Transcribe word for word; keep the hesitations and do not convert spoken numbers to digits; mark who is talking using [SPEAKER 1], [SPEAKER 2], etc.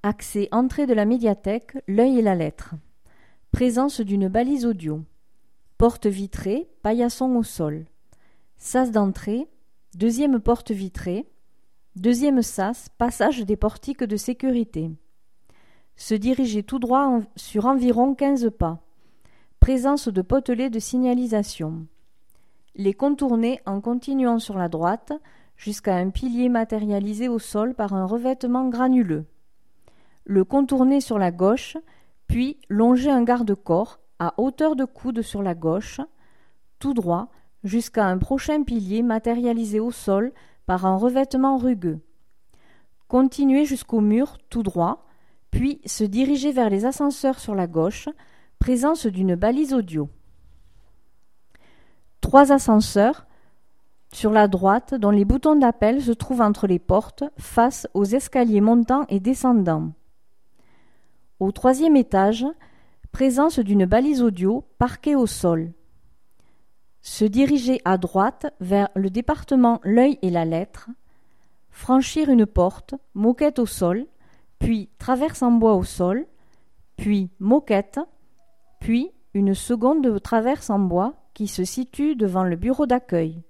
[SPEAKER 1] Accès entrée de la médiathèque, l'œil et la lettre. Présence d'une balise audio. Porte vitrée, paillasson au sol. Sas d'entrée, deuxième porte vitrée. Deuxième sas, passage des portiques de sécurité. Se diriger tout droit en, sur environ quinze pas. Présence de potelets de signalisation. Les contourner en continuant sur la droite jusqu'à un pilier matérialisé au sol par un revêtement granuleux. Le contourner sur la gauche, puis longer un garde-corps à hauteur de coude sur la gauche, tout droit jusqu'à un prochain pilier matérialisé au sol par un revêtement rugueux. Continuer jusqu'au mur tout droit, puis se diriger vers les ascenseurs sur la gauche, présence d'une balise audio. Trois ascenseurs sur la droite dont les boutons d'appel se trouvent entre les portes face aux escaliers montants et descendants. Au troisième étage, présence d'une balise audio parquée au sol. Se diriger à droite vers le département l'œil et la lettre, franchir une porte, moquette au sol, puis traverse en bois au sol, puis moquette, puis une seconde traverse en bois qui se situe devant le bureau d'accueil.